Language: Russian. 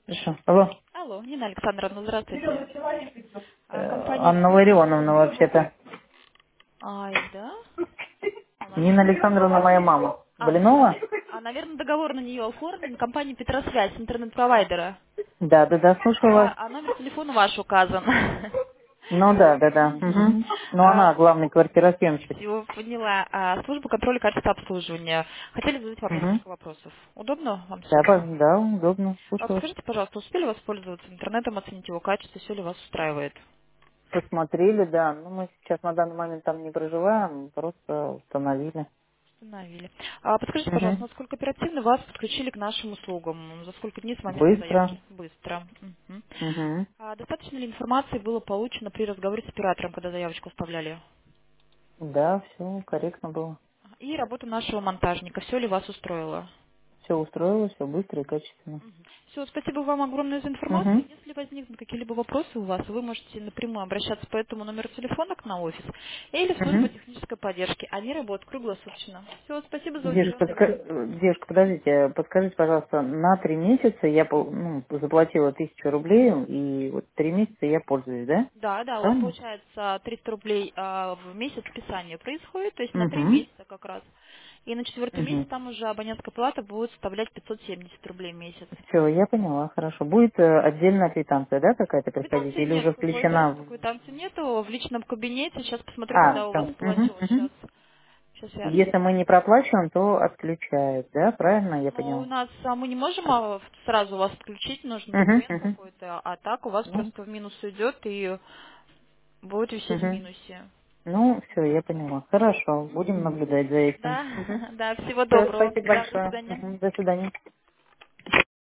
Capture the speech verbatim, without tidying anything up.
Хорошо. Алло. Алло, Нина Александровна, здравствуйте. А, Э, компания... Анна Ларионовна вообще-то. Ай, да? У нас... Нина Александровна моя мама. А, Блинова? а, наверное, договор на нее оформлен компания Петросвязь, интернет-провайдера. Да, да, да, слушаю вас. Да, а номер телефона ваш указан. Ну да, да, да. Мгм. Угу. Но она А, главный квартиросъемщик. всё, поняла. А, служба контроля качества обслуживания. Хотели задать вам Угу. несколько вопросов. Удобно вам Да, сейчас? пож- да, удобно. А Слушаю вас. подскажите, пожалуйста, успели воспользоваться интернетом, оценить его качество, все ли вас устраивает? Посмотрели, да. Ну, мы сейчас на данный момент там не проживаем, просто установили. Установили. А подскажите, Угу. пожалуйста, насколько оперативно вас подключили к нашим услугам? За сколько дней с момента Быстро. заявки? Быстро. Мгм. Угу. А достаточно ли информации было получено при разговоре с оператором, когда заявочку оставляли? Да, все корректно было. И работа нашего монтажника. Все ли вас устроило? Все устроило, все быстро и качественно. Все, спасибо вам огромное за информацию. Угу. Если возникнут какие-либо вопросы у вас, вы можете напрямую обращаться по этому номеру телефона к на офис или в службу Угу. технической поддержки. Они работают круглосуточно. Все, спасибо за Девушка, уделенное подска- время. э, девушка, подождите, подскажите, пожалуйста, на три месяца я пол- ну, заплатила тысячу рублей, и вот три месяца я пользуюсь, да? Да, да, у вас Правильно? получается триста рублей а, в месяц списание происходит, то есть на три Угу. месяца как раз. И на четвертый месяц Угу. там уже абонентская плата будет составлять пятьсот семьдесят рублей в месяц. Все, я поняла, хорошо. Будет э, отдельная квитанция, да, какая-то приходить, Квитанции или уже нет, по включена электронной в... квитанции нету, в личном кабинете. Сейчас посмотрю, А, когда у все. вас Угу. платеж. Угу. Сейчас, сейчас я... Если мы не проплачиваем, то отключают, да, правильно я Ну, у поняла? нас а, мы не можем а, сразу вас отключить, нужен Угу. документ Угу. какой-то, а так у вас Ну, просто в минус уйдет и будет висеть в угу. минусе. Ну, все, я поняла. Хорошо, будем наблюдать за этим. Да, Угу. да, всего Все, доброго. спасибо Да, до большое. свидания. Мгм. До свидания.